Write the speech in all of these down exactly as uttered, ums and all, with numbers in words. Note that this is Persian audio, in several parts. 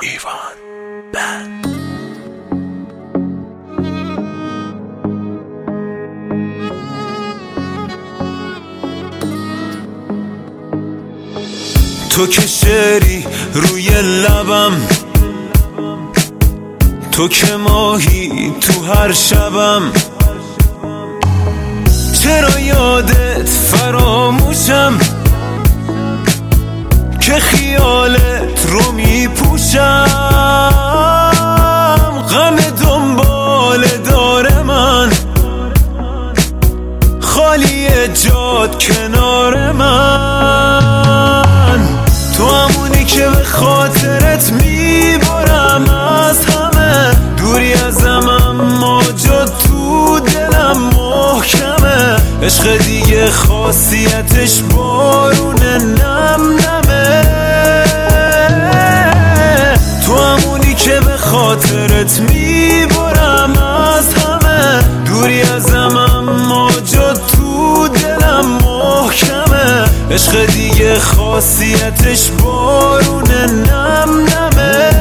ایوان بند. تو که شعری روی لبم، تو که ماهی تو هر شبم، چرا یادت فراموشم که خیالت رو میپوشم. غم دنبال داره من، خالی جاد کنار من. تو همونی که به خاطرت میبرم از همه، دوری ازم اما جا تو دلم محکمه. عشق دیگه خاصیتش بارون نم نمه. تو همونی که به خاطرت میبرم از همه، دوری ازم اما جا تو دلم محکمه. عشق دیگه خاصیتش بارون نم نمه.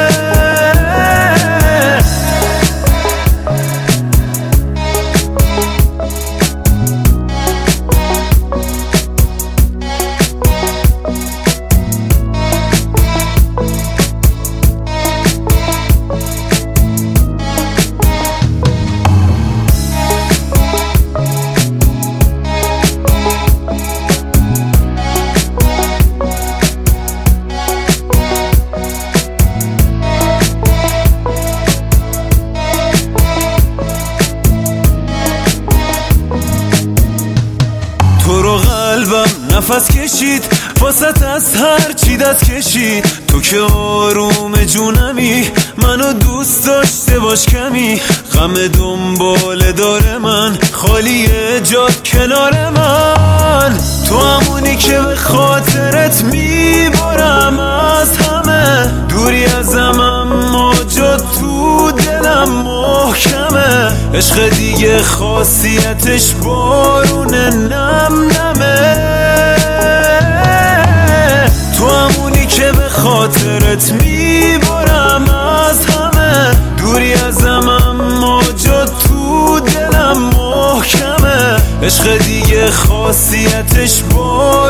تو رو قلبم نفس کشید، واسط از هر چی دست کشید. تو که آروم جونمی، منو دوست داشته باش کمی. غم دنبال داره من، خالی جاد کنار من. تو همونی که به خاطرت میبرم از همه، دوری ازم اما جا تو دلم محکمه. عشق دیگه خاصیتش بارون نم نمه. تو همونی که به خاطرت میبرم از همه، دوری ازم اما جا تو دلم محکمه. عشق دیگه خاصیتش بارون